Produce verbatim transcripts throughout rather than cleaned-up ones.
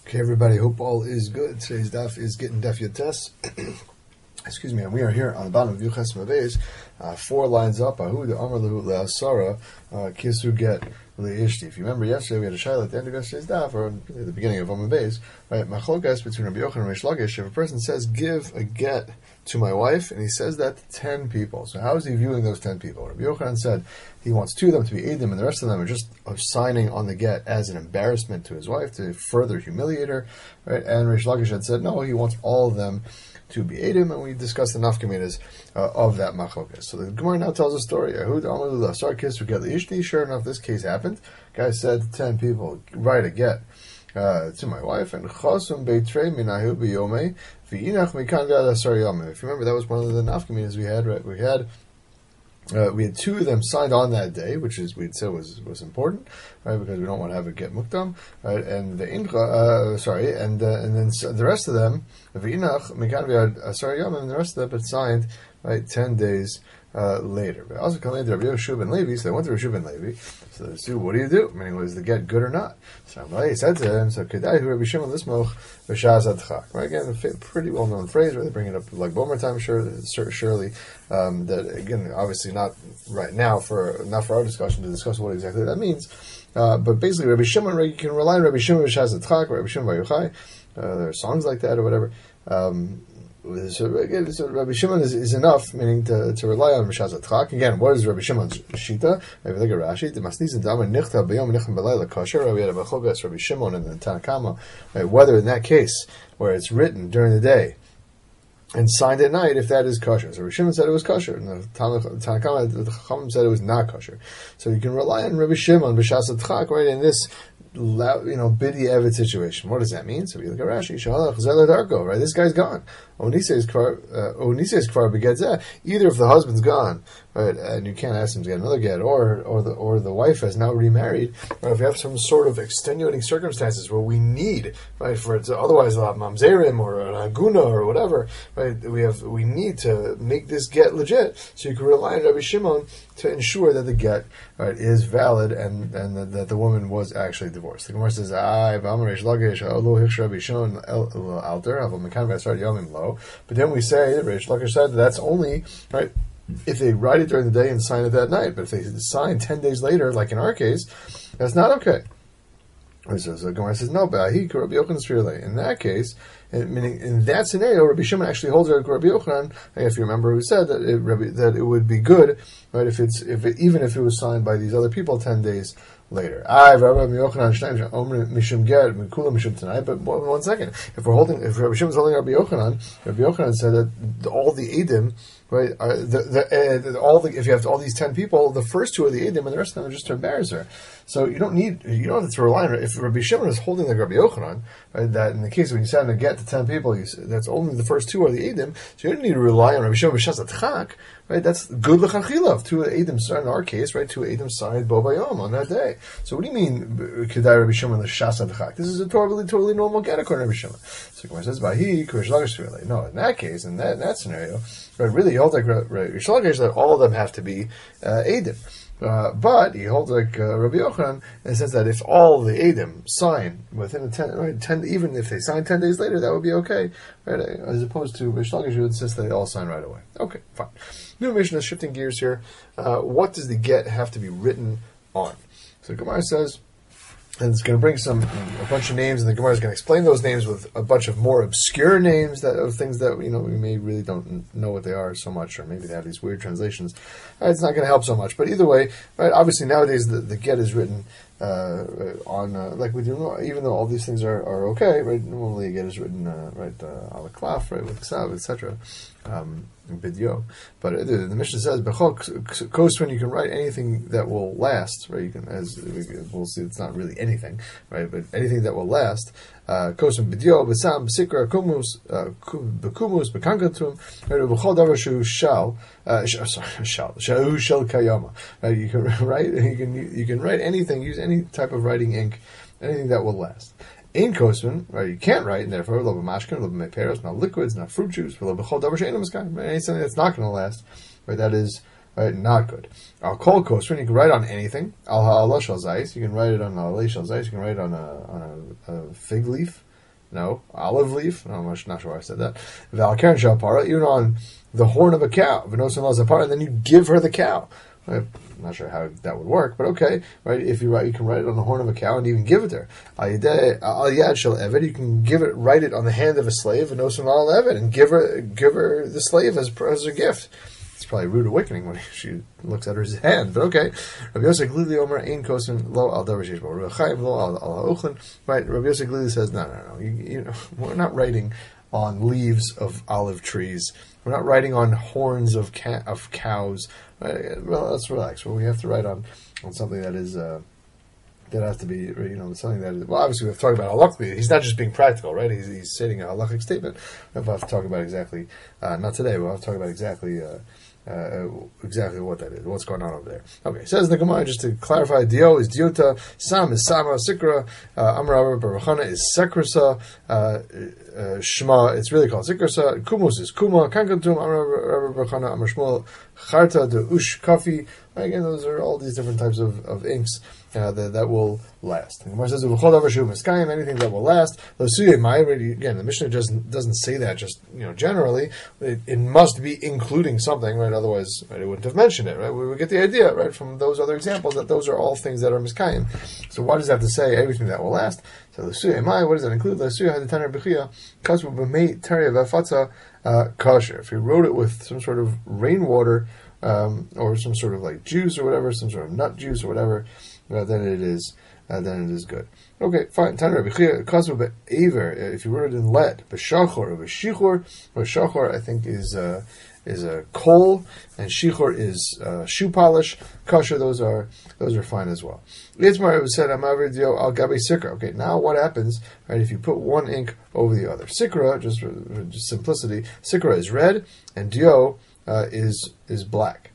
Okay, everybody, hope all is good. Today's daf is getting daf yotes. Excuse me, and we are here on the bottom of Yuchas Mavez, uh, four lines up. Ahu the Amar Lahu Le'asara Kisu Get Le'ishti. If you remember yesterday, we had a shayla at the end of yesterday's daf, or at the beginning of Amavez, right? Machlokas between Rabbi Yochanan and Reish Lakish. If a person says, "Give a get to my wife," and he says that to ten people, so how is he viewing those ten people? Rabbi Yochanan said he wants two of them to be Eidim, and the rest of them are just signing on the get as an embarrassment to his wife to further humiliate her, right? And Reish Lakish had said no, he wants all of them to be Eidim, and we discussed the nafkaminas uh, of that machlokas. So the Gemara now tells a story. Sure enough, this case happened. Guy said to ten people, "Write a get uh, to my wife." And chasum beitrei minahu biyomei v'inach mikan v'ad asar yomei. If you remember, that was one of the nafkaminas we had. Right, we had. Uh, we had two of them signed on that day, which is we'd said was was important, right? Because we don't want to have a get mukdam, right? And the incha, uh, sorry, and uh, and then the rest of them, v'inach mikan v'ad asar yomim, and the rest of them had signed right ten days uh, later. But also come to Rabbi Yehoshua ben Levi, so they went to Rabbi Yehoshua ben Levi. So they said, "What do you do? Meaning, was the get good or not?" So he said to him, "So kedai hu Rabbi Shimon lismoch v'shaz adchak." Right, again, a pretty well known phrase. Right, they bring it up like Bomer time, sure, surely. Um, that again, obviously not right now for not for our discussion to discuss what exactly that means. Uh, but basically, Rabbi Shimon, you can rely on Rabbi Shimon v'shaz adchak, Rabbi Shimon v'yochai. Uh, there are songs like that or whatever. Um, So, again, so Rabbi Shimon is, is enough, meaning to, to rely on Mishaz Atchak. Again, what is Rabbi Shimon's shita? If you look at Rashi, the Masniz and Dama Nichta B'yom Nichem B'layla Kosher. We had a Bachogas Rabbi Shimon and the Tanakama. Right, whether in that case where it's written during the day and signed at night, if that is kosher. So Rabbi Shimon said it was kosher, and the Tanakama, the Chachamim said it was not kosher. So you can rely on Rabbi Shimon B'shas Atchak, right, in this, you know, bidi evid situation. What does that mean? So we look at Rashi, Shalach Zelah Darko, right? This guy's gone. Onise is kvar, Onise is kvar begedzeh. Either if the husband's gone, right, and you can't ask him to get another get, or or the or the wife has now remarried, or if you have some sort of extenuating circumstances where we need, right, for it to, otherwise they'll have mamzerim or an aguna or whatever, right? We have we need to make this get legit, so you can rely on Rabbi Shimon to ensure that the get, right, is valid and and that, that the woman was actually divorced. The Gemara says, "I v'amar Reish Lakish lo hichsh Rabbi Shimon alter havel mekan v'asar yomim lo." But then we say that Reish Lakish said that that's only right if they write it during the day and sign it that night. But if they sign ten days later, like in our case, that's not okay. So the Gemara says, "No, but he Rabbi Yochanan in that case." And meaning in that scenario, Rabbi Shimon actually holds like Rabbi Yochanan. If you remember, who said that it, that it would be good, right? If it's if it, even if it was signed by these other people ten days later. I Rabbi Yochanan mishum get mikula mishum tonight. But one second, if we're holding, if Rabbi Shimon is holding Rabbi Yochanan, Rabbi Yochanan said that all the edim, right? Are the, the, uh, all the if you have all these ten people, the first two are the edim, and the rest of them are just to embarrass her. So you don't need you don't have to rely on it. If Rabbi Shimon is holding like Rabbi Yochanan, right, that in the case when you send a get to ten people, you, that's only the first two are the edim. So you don't need to rely on Rabbi Shimon b'shas atchak, right? That's good l'chachila. Two edim signed in our case, right? Two edim signed bo bayom on that day. So what do you mean kedai Rabbi Shimon l'shas atchak? This is a totally totally normal get according to Rabbi Shimon. So Gemara says bahi kurish lagish really. No, in that case, in that in that scenario, right? Really, he holds like Reish Lakish that all of them have to be uh, edim. Uh, but he holds like uh, Rabbi Yochanan in the sense that if all the Eidim sign within a ten, right, ten, even if they sign ten days later, that would be okay, right? As opposed to Reish Lakish, who insists that they all sign right away. Okay, fine. New Mishnah, shifting gears here. Uh, what does the get have to be written on? So Gemara says, and it's going to bring some a bunch of names, and the Gemara is going to explain those names with a bunch of more obscure names that of things that you know we may really don't know what they are so much, or maybe they have these weird translations. Right, it's not going to help so much. But either way, right? Obviously nowadays the, the get is written uh, on uh, like we do, even though all these things are, are okay. Right? Normally a get is written uh, right uh, ala klaf, right, with ksav, et cetera. Um, Bidyo, but the, the Mishnah says bechol kosven you can write anything that will last, right? You can, as we'll see, it's not really anything, right? But anything that will last. Kosven bidyo b'sam b'sikra kumus b'kumus b'kankatum right? B'chol davar shu shal sorry shal shu shel kayama. Right? You can write you can you can write anything. Use any type of writing ink, anything that will last. In kosman, right, you can't write, and therefore, a little bit mashkin, a little bit meperos, not liquids, not fruit juice, a little bit chol davar she'eino miskayim, anything that's not going to last, right, that is, right, not good. Al kol kosman, you can write on anything. Al ha'ala shal zayis, you can write it on a shal zayis, you can write it on a, on a, a fig leaf, No. Olive leaf? No, I'm not sure why I said that. Valkaren Shapara, even on the horn of a cow. Venosim Lazapara, and then you give her the cow. I'm not sure how that would work, but okay, right? If you write, you can write it on the horn of a cow and even give it there. Al yad shel eved, you can give it, write it on the hand of a slave, and nosim al eved, and give her, give her the slave as as a gift. It's probably a rude awakening when she looks at her hand, but okay. Rabbi Yosef Glili Omer ein kosim lo al davar sheish bo Rabbi Chaim lo al al ha'uchlin. Right? Rabbi Yosef Glili says, no, no, no. You, you know, we're not writing on leaves of olive trees. We're not writing on horns of ca- of cows. Right? Well, let's relax. Well, we have to write on, on something that is uh, that has to be, you know, something that is. Well, obviously, we have to talk about halakha. He's not just being practical, right? He's, he's stating a halachic statement. We'll have to talk about exactly. Uh, not today. We'll have to talk about exactly. Uh, Uh, exactly what that is, what's going on over there. Okay, says the Gemara, just to clarify, Dio is Diota, Sam is Sama, Sikra, uh, Amar Barachana is Sekrasa, uh, uh, Shema, it's really called Sikrasa, Kumus is Kuma, Kankantum, Amar Barachana, Amar Shmuel, Charta de Ush Kafi. Again, those are all these different types of, of inks uh, that, that will last. The Gemara says, anything that will last. Again, the Mishnah doesn't doesn't say that just, you know, generally. It, it must be including something, right? Otherwise, right, it wouldn't have mentioned it, right? We would get the idea, right, from those other examples that those are all things that are miskayim. So why does it have to say everything that will last? So l'suya mai, what does that include? L'suya had the taner b'chia kasvu b'mei teria v'afatza kosher. If you wrote it with some sort of rainwater, Um, or some sort of like juice or whatever, some sort of nut juice or whatever, uh, then it is uh, then it is good. Okay, fine. If you wrote it in lead, b'shachor or b'shichor, or shachor I think is uh, is a coal, and shichor is uh, shoe polish. Kosher, those are those are fine as well. Yitzmar it said Amavidio al gabi sikra. Okay, now what happens? Right, if you put one ink over the other, sikra, just for just simplicity, sikra is red, and dio Uh, is is black.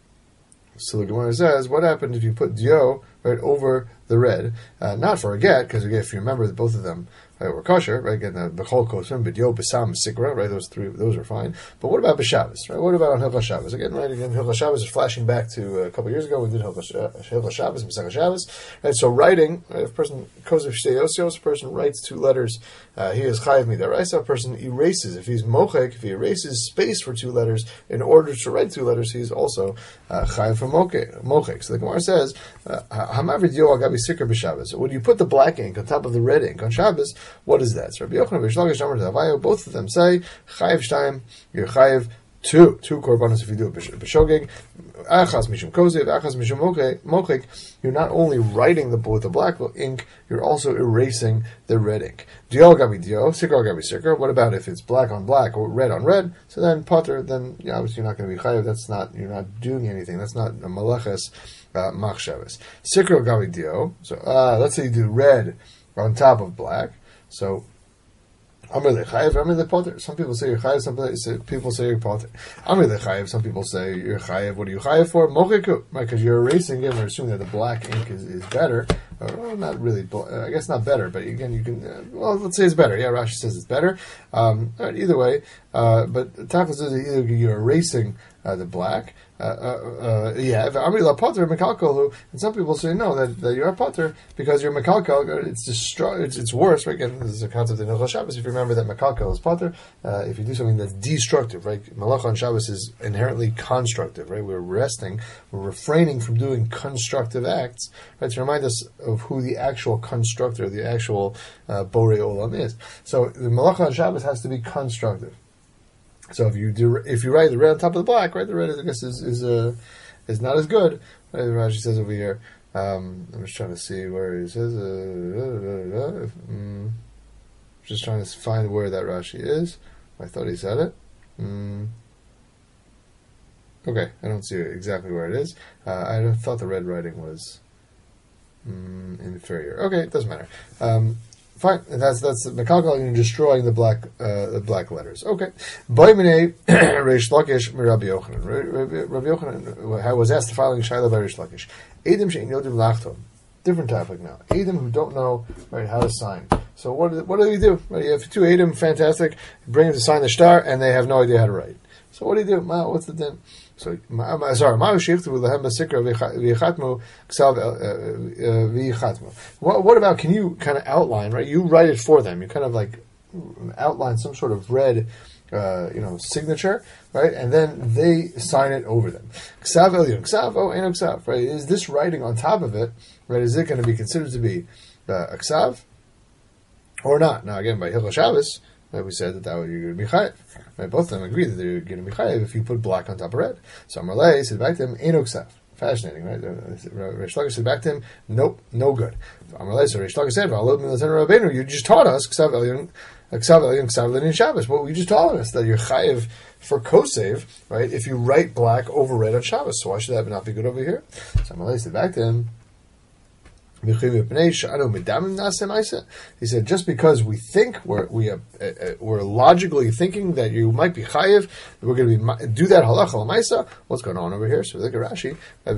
So the Gemara says, what happened if you put dio right over the red? Uh, not for a get, because again, if you remember that both of them right, were kosher, right? Again, the bechol kosher, b'dio, b'sam, sikra, right? Those three, those are fine. But what about b'Shabbos, right? What about on Hilchos Shabbos? Again, right? Again, Hilchos Shabbos is flashing back to uh, a couple of years ago. We did Hilchos Shabbos, Pesach Shabbos, right? So writing, right, if a person kosher shtei osios, a person writes two letters. Uh, he is chayiv midaraisa. A person erases. If he's mochek, if he erases space for two letters in order to write two letters, he's also uh, chayiv for mochek. So the Gemara says, hamav dio al gabi sikra b'Shabbos. When you put the black ink on top of the red ink on Shabbos, what is that? So Rabbi Yochanan, Rish Lakish, Amar Tavayo, both of them say chayiv shtaim, you're chayiv two, two korbanos if you do it b'shogeg. Achas mishum kosev, achas mishum mochek. You're not only writing the with the black ink, you're also erasing the red ink. Dio gabi dio, sikra gabi sikra. What about if it's black on black or red on red? So then potter, then yeah, obviously you're not going to be chayiv. That's not, you're not doing anything. That's not a malaches uh, machshavas. Sikra gabi dio. So uh, let's say you do red on top of black. So Amr lechayev, Amr lepoter. Some people say you're chayev, some people say you're poter. Amr lechayev, some people say you're chayev. What are you chayev for? Mocheku, right? Because you're erasing it. We're assuming that the black ink is, is better. Or, well, not really. I guess not better, but again, you can. Uh, well, let's say it's better. Yeah, Rashi says it's better. Um, all right, either way, uh, but Tachlis is either you're erasing uh, the black. Uh, uh, uh, yeah, if Amri la potter mekalkol, and some people say no, that, that you're a potter because you're mekalkol. It's destroy. It's, it's worse, right? Again, this is a concept in Hilchos Shabbos. If you remember that mekalkol is potter, uh, if you do something that's destructive, right? Malacha on Shabbos is inherently constructive, right? We're resting, we're refraining from doing constructive acts, right? To remind us of who the actual constructor, the actual uh, borei olam is. So the malacha on Shabbos has to be constructive. So if you do, if you write the red on top of the black, right, the red I guess is is uh, is not as good. Right, Rashi says over here. Um, I'm just trying to see where he says. Uh, uh, uh, uh, um, just trying to find where that Rashi is. I thought he said it. Um, okay, I don't see exactly where it is. Uh, I thought the red writing was um, inferior. Okay, it doesn't matter. Um, Fine, that's that's mekalkal. You're destroying the black uh, the black letters. Okay. Boimene Reish Lakish Rabbi Yochanan. Rabbi Yochanan was asked the following shaila by Reish Lakish: Edom she'in yodim lachtom. Different topic now. Edom who don't know right how to sign. So what do, what do we do? Right, you have two Edom, fantastic. Bring them to sign the shtar, and they have no idea how to write. So what do you do? What's the din? So, sorry, what, what about, can you kind of outline, right? You write it for them. You kind of like outline some sort of red, uh, you know, signature, right? And then they sign it over them. Ksav elyon, ksav, oh, eno ksav, right? Is this writing on top of it, right? Is it going to be considered to be uh, a ksav or not? Now, again, by Hilchos Shabbos, right, we said that, that you're going to be chayiv. Right? Both of them agree that they're going to be chayiv if you put black on top of red. So Amalei said back to him, eno ksav. Fascinating, right? Reish Lakish said back to him, nope, no good. Amalei, so Reish Lakish said, Rabbeinu, you just taught us ksav elyon, ksav elyon, ksav elyon Shabbos. Well, you just taught us that you're chayiv for kosev, right? If you write black over red on Shabbos, so why should that not be good over here? So Amalei said back to him, he said, just because we think we're we are, uh, we're logically thinking that you might be chayiv, we're going to be do that halacha l'maisa. What's going on over here? So look at Rashi,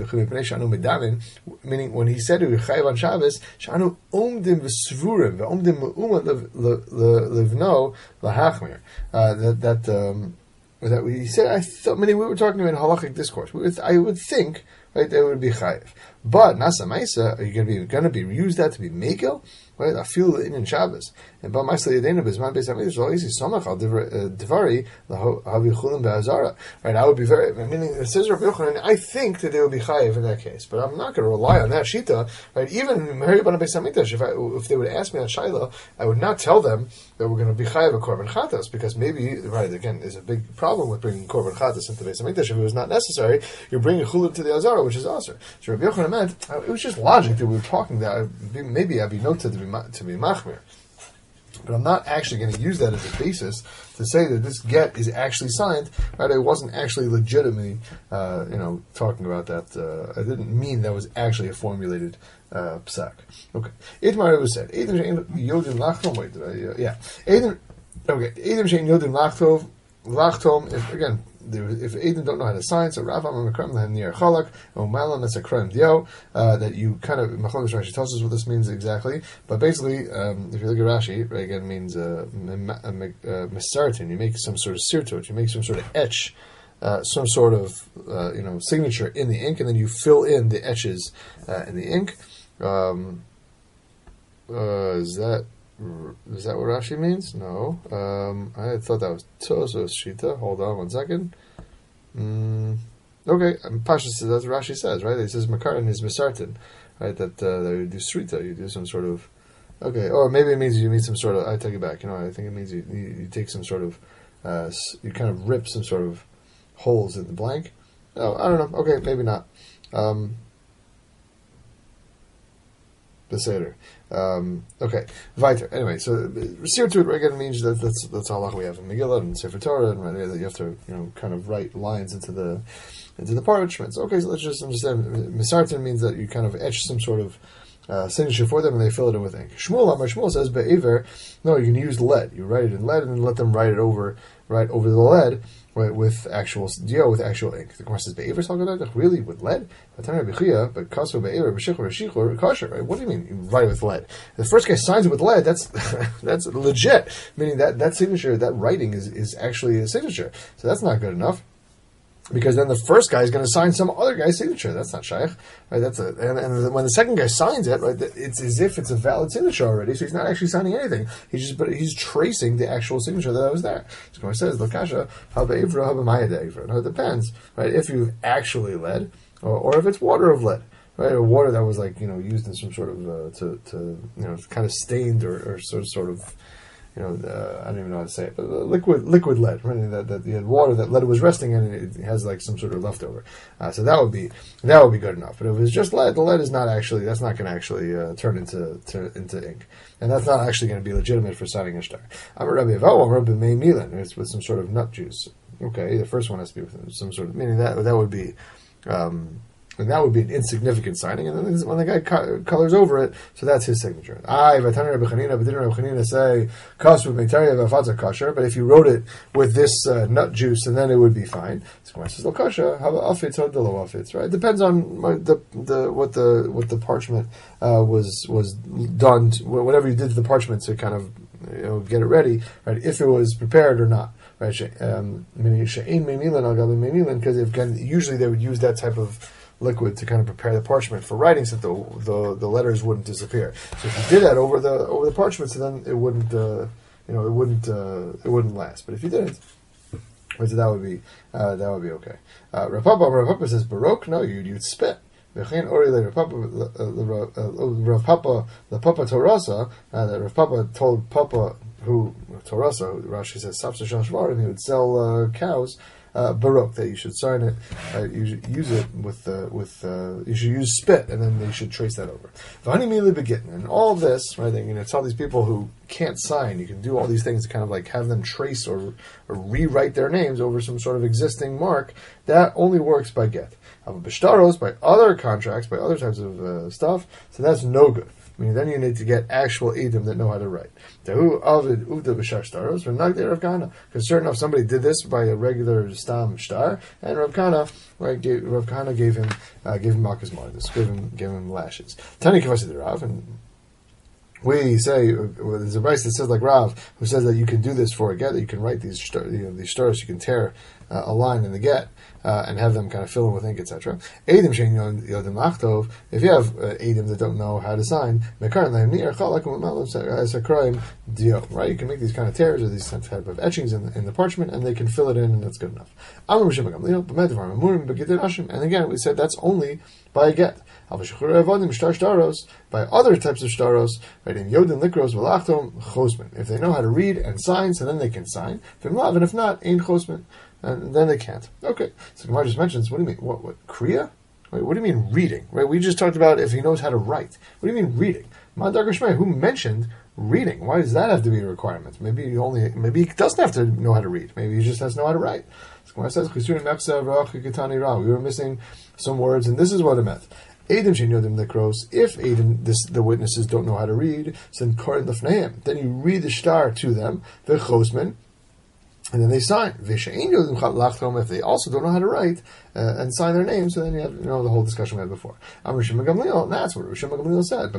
meaning when he said we chayiv on Shabbos, shanu omdim v'svurim v'omdim me'umat levno lahachmir. That that um, that we said. I thought. Meaning we were talking about halachic discourse. We would, I would think. Right, that would be chayiv. But nasa ma'isa, are you going to be going to be use that to be mekel? Right, I feel it in Shabbos. And but ma'isa yedenu bezman beis hamidrash lo easy somach al divari lahavi chulim be'azara. Right, I would be very. Meaning, it says Rabbi Yochanan. I think that they would be chayiv in that case, but I'm not going to rely on that shita. Right, even Meribana beis hamidrash. If I if they would ask me on Shaila, I would not tell them that we're going to be chayiv a korban chatas, because maybe right again there's a big problem with bringing korban chatas into beis hamidrash. If it was not necessary, you're bringing chulim to the azara, which is aser. So Rabbi Yochanan meant it was just logic that we were talking that maybe I'd be noted to be to be machmir, but I'm not actually going to use that as a basis to say that this get is actually signed. Right? I wasn't actually legitimately, uh, you know, talking about that. Uh, I didn't mean that was actually a formulated uh, psak. Okay, Itmar was said. Yodin lachtom. Wait, did I? Uh, yeah, Eden. Okay, Eden shein yodin lachtom. Lachtom. If again. If Aiden don't know how to sign, so Rav Amar Mekram Lahem Nir Chalak Omalam, that's a krem dio uh, that you kind of Machlokas Rashi tells us what this means exactly. But basically, um, if you look at Rashi, right, again, it means uh, mesartin. You make some sort of sirtot. You make some sort of etch, uh, some sort of uh, you know signature in the ink, and then you fill in the etches uh, in the ink. Um, uh, is that? Is that what Rashi means? No. Um, I thought that was Tosos Shita. Hold on one second. Mm, okay, Pasha says that's what Rashi says, right? He says Makaran is Mesartin, right? That, uh, that you do Srita, you do some sort of. Okay, or maybe it means you mean some sort of. I take it back. You know, I think it means you you, you take some sort of. Uh, you kind of rip some sort of holes in the blank. Oh, I don't know. Okay, maybe not. Um, the Seder. Um, okay, weiter. Anyway, so Sirtut again means that that's that's how we have in Megillah and Sefer Torah, and right, that you have to you know kind of write lines into the into the parchments. Okay, so let's just understand. Misartin means that you kind of etch some sort of uh, signature for them, and they fill it in with ink. Shmuel Amar Shmuel says be'aver. No, you can use lead. You write it in lead, and then let them write it over right over the lead. Right, with actual dio, with actual ink. The Gemara says, "Be'aver salgadach, really with lead?" But kaso be'aver b'shichur b'shichur kosher. Right? What do you mean you write it with lead? The first guy signs it with lead. That's that's legit. Meaning that that signature, that writing is is actually a signature. So that's not good enough. Because then the first guy is going to sign some other guy's signature. That's not shaykh, right? That's a, and, and when the second guy signs it, right, it's as if it's a valid signature already. So he's not actually signing anything. He's just, but he's tracing the actual signature that was there. So it says, "Lokasha haba ivra haba mayada ivra." Now it depends, right? If you've actually lead, or, or if it's water of lead, right, or water that was like you know used in some sort of uh, to to you know kind of stained or, or sort of sort of. You know, uh, I don't even know how to say it, but liquid, liquid lead. Right? That, that you had water that lead was resting in, and it has like some sort of leftover. Uh, so that would be that would be good enough. But if it's just lead, the lead is not actually that's not going to actually uh, turn into to, into ink, and that's not actually going to be legitimate for signing a shtar. I'm a Rabbi Avau, I'm Rabbi Mei Milan. It's with some sort of nut juice. Okay, the first one has to be with some sort of meaning that that would be. Um, And that would be an insignificant signing, and then when the guy co- colors over it, so that's his signature. I, Vatana Rabbi Chanina, but didn't Rabbi Chanina say Kasvu Meitaria Vafatza Kasher? But if you wrote it with this uh, nut juice, and then it would be fine. So Gemara says Lokasha, how about afitz or the low afitz? Right? It depends on the the what the what the parchment uh, was was done. To, whatever you did to the parchment to kind of you know get it ready. Right? If it was prepared or not. Right? Um, because usually they would use that type of liquid to kind of prepare the parchment for writing, so that the, the the letters wouldn't disappear. So if you did that over the over the parchment, so then it wouldn't uh, you know, it wouldn't uh, it wouldn't last. But if you didn't, so that would be uh, that would be okay. Uh, Rav Papa, Rav Papa says Baroque. No, you'd you'd spit. V'chein ori le Rav Papa, Rav Papa, the Papa Torasa. Uh, that Rav Papa told Papa, who Torasa, who Rashi says Sapsa Shashvar, and he would sell uh, cows. Uh, Baroque, that you should sign it, uh, you should use it with uh, with uh, you should use spit, and then they should trace that over. V'hani mili begittin, and all of this, right? You know, it's all these people who can't sign. You can do all these things to kind of like have them trace or, or rewrite their names over some sort of existing mark. That only works by get. Bishtaros, by other contracts, by other types of uh, stuff. So that's no good. I mean, then you need to get actual Edom that know how to write. Because certain enough, somebody did this by a regular stam shtar, and Rav Kana, right, gave, Rav Kana gave him uh, gave him malchus mardus, gave him gave him lashes. Tani kavasi Rav, and we say well, there's a Bryce that says like Rav, who says that you can do this for a get, that you can write these shtar, you know, these stars, you can tear uh, a line in the get. Uh, and have them kind of fill in with ink, et cetera. Edim shein yodim lachtov. If you have uh, edim that don't know how to sign, right? You can make these kind of tears or these type of etchings in the, in the parchment, and they can fill it in, and that's good enough. And again, we said that's only by a get. By other types of shtaros, right? In yodin likros v'lachtom chosman. If they know how to read and sign, so then they can sign. And if not, ein chosman. And then they can't. Okay. So Gemara just mentions, what do you mean? What, what, Kriya? Wait, what do you mean reading? Right? We just talked about if he knows how to write. What do you mean reading? Mandar Geshmei, who mentioned reading? Why does that have to be a requirement? Maybe he only, maybe he doesn't have to know how to read. Maybe he just has to know how to write. So Gemara says, we were missing some words, and this is what it meant. Edim she'nodim likros. If Edim, this, the witnesses don't know how to read, then korin lefneim. Then you read the shtar to them, the chosman, and then they sign. If they also don't know how to write uh, and sign their names, so then you have you know the whole discussion we had before. And that's what Rishon Gamliel said.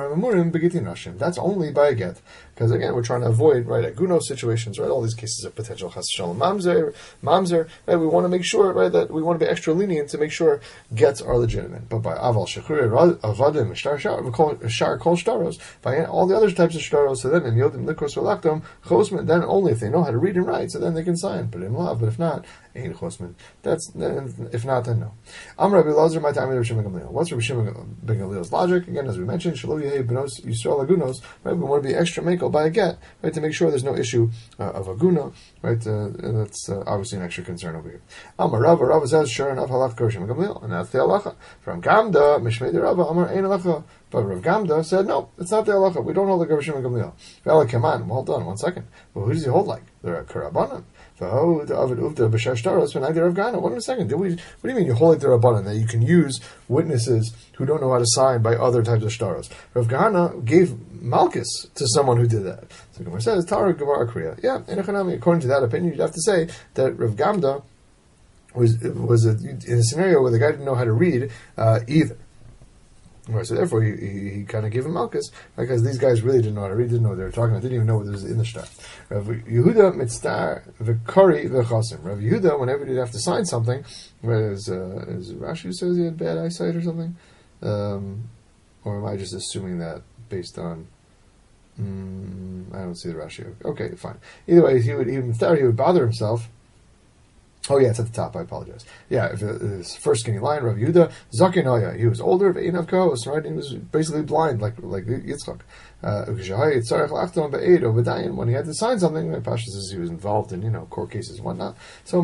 That's only by a get, because again we're trying to avoid right aguno situations, right? All these cases of potential chas shalom mamzer, mamzer. Right? We want to make sure right that we want to be extra lenient to make sure gets are legitimate. But by aval shechur avadim shtar shar kol shtaros, by all the other types of shtaros, so then in yodim likros v'lakdom chosman, then only if they know how to read and write. So then they can sign, but in love. But if not, ain't chosman. That's if not, then no. Am Rabbi Lazar, my time with Rabbi Shimon Gamliel. What's Rabbi Shimon ben Gamliel's logic? Again, as we mentioned, shelo yehei benos yisrael agunos. Right, we want to be extra makel by a get, right, to make sure there's no issue uh, of aguna. Right, uh, that's uh, obviously an extra concern over here. Amar Rava, Rava says, sure enough, halach kor Shimon Gamliel, and that's the halacha. From Gamda, mishmei de Rava, Amar ein halacha. But Rav Gamda said, no, it's not the halacha. We don't hold like Rabbi Shimon Gamliel. V'ala kaman. Well, hold on, one second. Well, who does he hold like? They're a karabanan. Wait a second. Did we, what do you mean you hold like the Rabbanan, that you can use witnesses who don't know how to sign by other types of shtaros? Rav Gahana gave malchus to someone who did that. So Gemara says, Tara Gemara Kriya. Yeah, according to that opinion, you'd have to say that Rav Gamda was was a, in a scenario where the guy didn't know how to read uh, either. Right, so therefore, he, he, he kind of gave him malchus, because these guys really didn't know how to read, didn't know what they were talking about, didn't even know what was in the shtar. Rav Yehuda mitzvah v'kari v'chasim. Rav Yehuda, whenever he'd have to sign something, as, uh, as Rashi says he had bad eyesight or something, um, or am I just assuming that based on? Mm, I don't see the Rashi. Okay, fine. Either way, he would even he would bother himself. Oh yeah, it's at the top. I apologize. Yeah, if it, his first skinny line, Rav Yehuda Zakinoya. He was older, Ve'inav Kahos, right? He was basically blind, like like Yitzchak. Uh, when he had to sign something, Pasha says he was involved in you know court cases and whatnot. So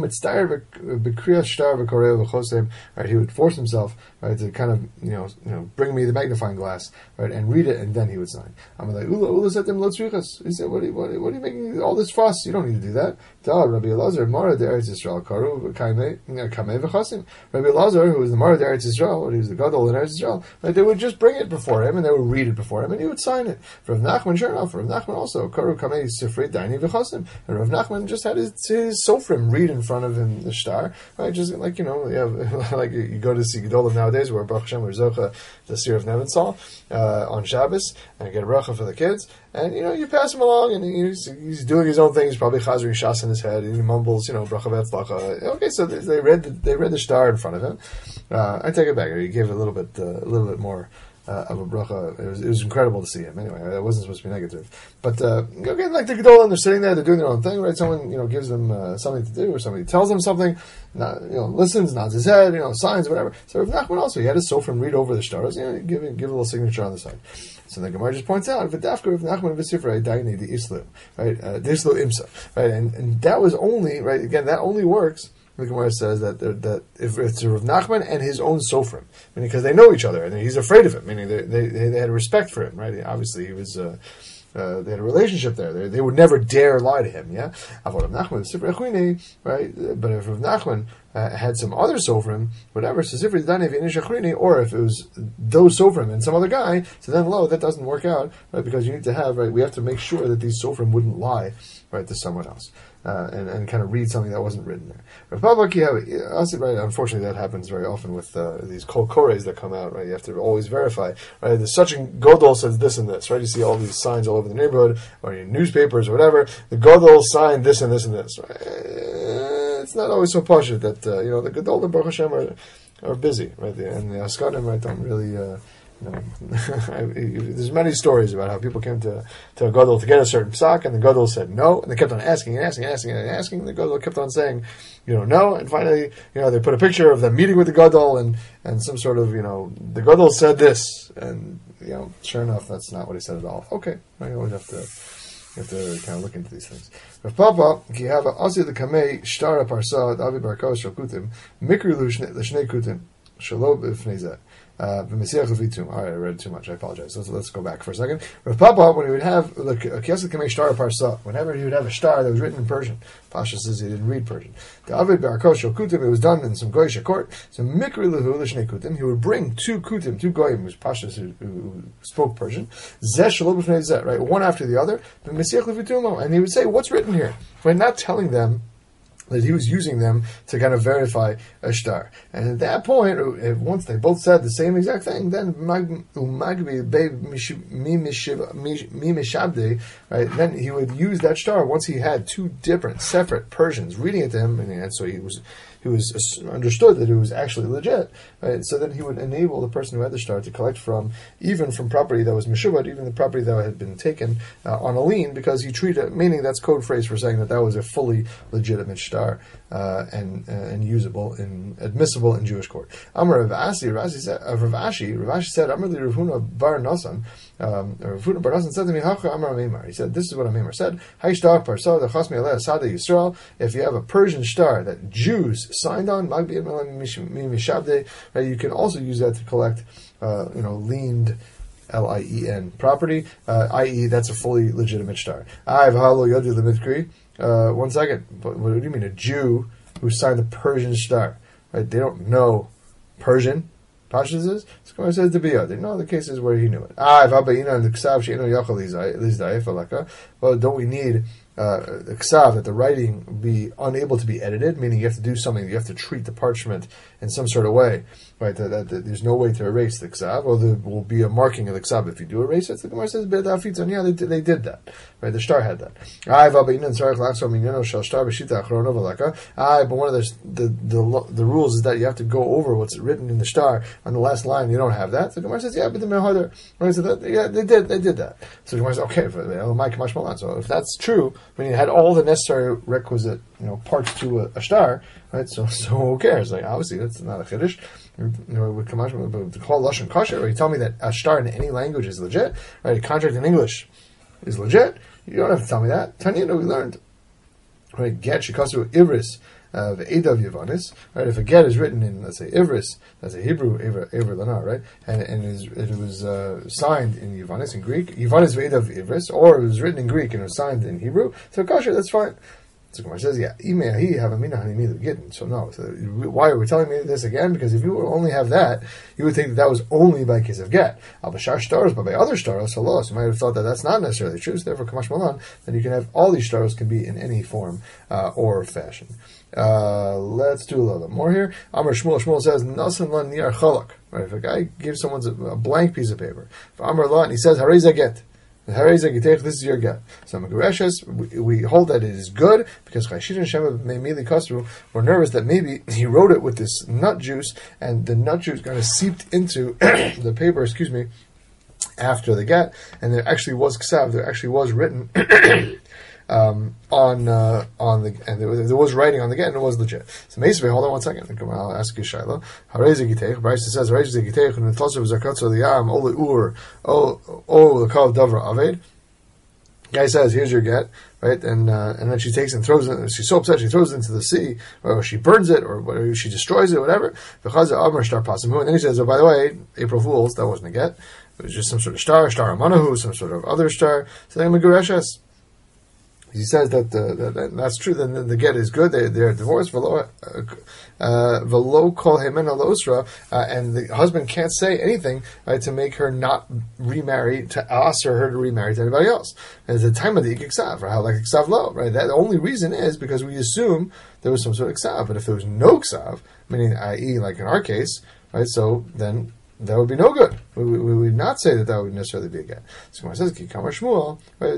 right, he would force himself right to kind of you know you know bring me the magnifying glass right and read it, and then he would sign. I'm like Ula Ula said to him, he said, what are, you, what, are, what are you making all this fuss? You don't need to do that. Rabbi Elazar Mara de Eretz Yisrael Karu Kamei V'Chasim. Rabbi Elazar, who was the Mara de Eretz Yisrael, he was the Gadol in Eretz Yisrael, right, they would just bring it before him and they would read it before him and he would sign it. Rav Nachman, sure enough, Rav Nachman also Karu Kamei Sifrei Daini V'Chasim, and Rav Nachman just had his, his sofrim read in front of him the shtar, right? Just like you know, you have, like you go to see Gedolim nowadays, where Baruch Hashem or Zocha the Seer of Nebenzahl uh, on Shabbos and get a bracha for the kids. And, you know, you pass him along, and he's, he's doing his own thing. He's probably chazri shas in his head, and he mumbles, you know, bracha v'etzlacha. Okay, so they read the, they read the shtar in front of him. Uh, I take it back. He gave a little bit, uh, a little bit more, uh, of a bracha. It was, it was incredible to see him. Anyway, it wasn't supposed to be negative. But uh, again, like the Gedolim, they're sitting there, they're doing their own thing, right? Someone, you know, gives them uh, something to do, or somebody tells them something, not, you know, listens, nods his head, you know, signs, whatever. So Rav Nachman also, he had his Sofrim read over the stars, you know, give, give a little signature on the side. So the Gemara just points out, V'dafka Rav Nachman v'sifrei daini di islu, right? Uh, Dislu imsa, right? And, and that was only, right, again, that only works. The Gemara says that that if it's Rav Nachman and his own Sofrim, meaning because they know each other and he's afraid of him, meaning they they, they had respect for him, right? Obviously, he was uh, uh, they had a relationship there. They, they would never dare lie to him, yeah. Rav Nachman, right? But if Rav Nachman uh, had some other Sofrim, whatever, so or if it was those Sofrim and some other guy, so then lo, that doesn't work out, right? Because you need to have, right? We have to make sure that these Sofrim wouldn't lie, right, to someone else. Uh, and, and kind of read something that wasn't written there. Republic, you have, right, unfortunately that happens very often with uh, these kol kores that come out, right? You have to always verify, right? The such a Godol says this and this, right? You see all these signs all over the neighborhood, or in newspapers or whatever. The Godol signed this and this and this, right? It's not always so posh that, uh, you know, the Godol, the Baruch Hashem, are, are busy, right? And the Askanim, right, don't really... Uh, You know, there's many stories about how people came to, to a Gadol to get a certain psak, and the Gadol said no, and they kept on asking and asking and asking and asking, and the Gadol kept on saying, you know, no, and finally, you know, they put a picture of them meeting with the Gadol, and, and some sort of, you know, the Gadol said this, and, you know, sure enough, that's not what he said at all. Okay, you always have to, you have to kind of look into these things. Rav Papa, ki have a asi the kamei shtara parsa David Barkos shakutim mikru l'shnei kutim shalob ifnei. Uh, All right, I read too much. I apologize. Let's, let's go back for a second. Rav Papa, when he would have like a kiyasik kamei shtar parsa, whenever he would have a star that was written in Persian, Pasha says he didn't read Persian. The Avid Barakos Shel Kutim, it was done in some goyish court. So mikri lehu l'shnei kutim, he would bring two kutim, two goyim, who's Pasha who, who spoke Persian, zeh shelo b'fnei zeh, right, one after the other, and he would say, "What's written here?" We're not telling them that he was using them to kind of verify a shtar. And at that point, if once they both said the same exact thing, then right, then he would use that shtar once he had two different, separate Persians reading it to him, and so he was he was understood that it was actually legit, right? So then he would enable the person who had the shtar to collect from, even from property that was meshubad, even the property that had been taken uh, on a lien, because he treated, meaning that's code phrase for saying that that was a fully legitimate shtar uh, and uh, and usable and admissible in Jewish court. Amar Rav Asi, Rav Asi said, uh, Rav Ashi, Rav Ashi said, Amar li Rav Huna bar Nasan, um, Rav Huna bar Nasan said to me, Hacha Amar Meimar. He said, this is what Meimar said. Hay shtar parsa the chasmi aleh asada Yisrael. If you have a Persian shtar that Jews signed on, right, you can also use that to collect, uh, you know, liened, L I E N, property, uh, that is that's a fully legitimate shtar. Uh, one second, what, what do you mean, a Jew who signed the Persian shtar? Right? They don't know Persian. Pashas is? So it says the biyah. They know the cases where he knew it. Well, don't we need uh, the ksav, that the writing be unable to be edited, meaning you have to do something, you have to treat the parchment in some sort of way, right? That, that, that there's no way to erase the ksav, or there will be a marking of the ksav if you do erase it. So the Gemara says, and yeah, they, they did that, right? The shtar had that. Ah, but one of the, the the the rules is that you have to go over what's written in the shtar on the last line. You don't have that. So the Gemara says, yeah, but the meharder, right? So that, yeah, they did, they did that. So the Gemara says, okay, so if that's true, when you had all the necessary requisite, you know, parts to a, a shtar, right? So, so who cares? Like, obviously, that's not a chiddush. You know, with Kamash, but to call lashon kasher, or you tell me that a shtar in any language is legit, right? A contract in English is legit. You don't have to tell me that. Tanina, we learned, right? Get shikasu ivris of Edav Yavanis, right? If a get is written in, let's say, Ivris, that's a Hebrew Ever Lana, right? And and is, it was uh, signed in Yavanis, in Greek, Yavanis Vedav Ivris, or it was written in Greek and it was signed in Hebrew, so kosher, that's fine. So Gemara says, yeah, Imeahi have a mina hanimi gittin. So no, so why are we telling me this again? Because if you would only have that, you would think that that was only by case of get. Al bashar stars, but by other stars, so lost. You might have thought that that's not necessarily true. So therefore, kamash malan, then you can have all these stars can be in any form uh, or fashion. Uh, let's do a little bit more here. Amar Shmuel, Shmuel says, Nasan lan niyar chalak. Right, if a guy gives someone a blank piece of paper, if Amar la, and he says, Hareza get. This is your get. So Megareshes, we, we hold that it is good because Chayshit and Shema Meimili Kosru were nervous that maybe he wrote it with this nut juice and the nut juice kind of seeped into the paper, excuse me, after the get, and there actually was ksav, there actually was written um, on uh, on the, and there was, there was writing on the get, and it was legit. So Meisvei, hold on one second. I'll ask you Shiloh. Harei Gitech. Bryce says Harei Gitech and Tlosav Zakatzo Liyam Ole Ur O O Lekal Davra Aved. Guy says, "Here's your get," right? And uh, and then she takes and throws it. She's so upset, she throws it into the sea, or she burns it, or whatever, she destroys it, whatever. And then he says, "Oh, by the way, April Fools, that wasn't a get. It was just some sort of star, star Amanahu, some sort of other star." So then Megureshes. He says that, uh, that, that that's true. Then the, the get is good. They they're divorced. Velo velo kol hemena losra, and the husband can't say anything right, to make her not remarry, to ask her to remarry to anybody else. And it's the time of the iksav, or how like iksav lo, right? That the only reason is because we assume there was some sort of iksav. But if there was no iksav, meaning that is, like in our case, right? So then that would be no good. We, we, we would not say that that would necessarily be a get. So when it says Kikam Shmuel,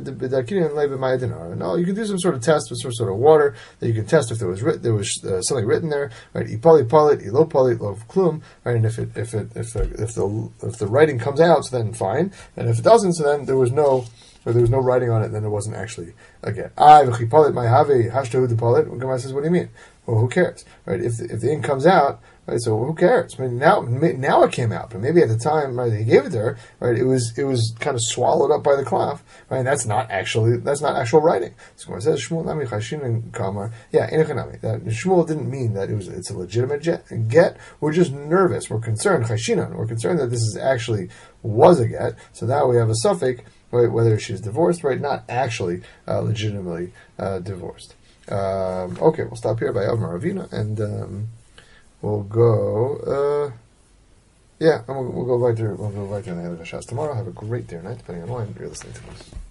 right? No, you can do some sort of test with some sort of water that you can test if there was writ- there was uh, something written there, right? Ipali palit, ilo palit, lo klum, right? And if it if it if the, if the if the writing comes out, so then fine. And if it doesn't, so then there was no. Or there was no writing on it, then it wasn't actually a get. I v'chipalit my have hashtahu depalit. Gemara says, what do you mean? Well, who cares, right? If the, if the ink comes out, right? So who cares? I mean, now now it came out, but maybe at the time right, he gave it to her, right? It was it was kind of swallowed up by the cloth, right? And that's not actually that's not actual writing. So Gemara says Shmuel nami chashin and kamar. Yeah, enochanami. That Shmuel didn't mean that it was it's a legitimate get. We're just nervous. We're concerned chashinan. We're concerned that this is actually was a get. So now we have a suffix. Right, whether she's divorced, right, not actually uh, legitimately uh, divorced. Um, okay, we'll stop here by Avmar Ravina, and um, we'll go. Uh, yeah, and we'll, we'll go right there. We'll go right there in the Shas tomorrow. Have a great day or night, depending on when you're listening to this.